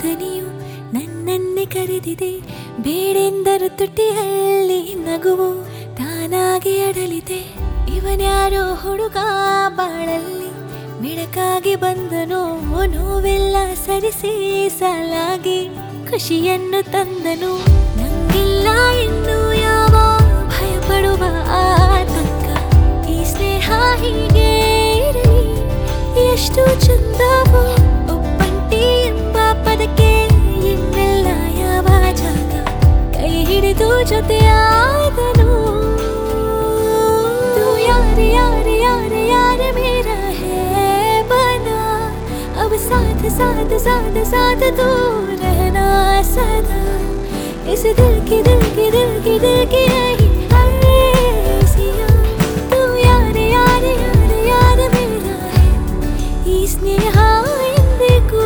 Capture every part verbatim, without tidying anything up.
ದನಿಯು ನನ್ನನ್ನೇ ಕರೆದಿದೆ. ಬೇಡೆಂದರು ತುಟಿಯಲ್ಲಿ ನಗುವು ತಾನಾಗಿ ಅಡಲಿದೆ. ಇವನ್ಯಾರೋ ಹುಡುಗ ಬಾಳಲ್ಲಿ ಬೆಳಕಾಗಿ ಬಂದನು. ನೋವೆಲ್ಲ ಸರಿಸಿ ಸಾಲಾಗಿ ಖುಷಿಯನ್ನು ತಂದನು. ನಂಗಿಲ್ಲ ಇನ್ನು ಯಾವ ಭಯಪಡುವ ಆತಂಕ. ಈ ಸ್ನೇಹ ಹೀಗೆ ಇರಲಿ ಎಷ್ಟು ಚಂದವೋ. ಒಪ್ಪಂಟಿ ಎಂಬ ಪದಕ್ಕೆ ಇನ್ನೆಲ್ಲ ಯಾವ ಜಾಗ. ಕೈ ಹಿಡಿದು ಜೊತೆಯಾದನು. तू यार यार यार यार मेरा है बना. अब साथ साथ साथ साथ तू रहना सदा. इस दिल की दिल की दिल की दिल की यही हसीया. तू यार यार यार यार मेरा है ಈ ಸ್ನೇಹ ಎಂದಿಗೂ.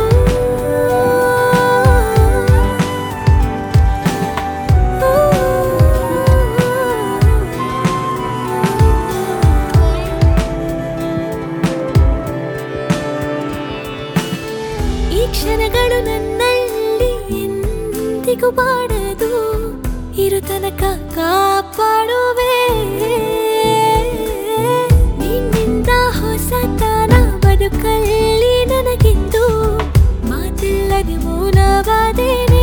ಈ ಕ್ಷಣಗಳು ನನ್ನಲ್ಲಿ ಎಂದಿಗೂ ಬಾಡದು. ಇರು ತನಕ ಕಾಪಾಡುವೆ. ನಿನ್ನಿಂದ ಹೊಸತನ ಬದುಕಲ್ಲಿ ನನಗಿಂದು. ಮಾತಿಲ್ಲದೆ ಮೌನವಾದೇನೆ.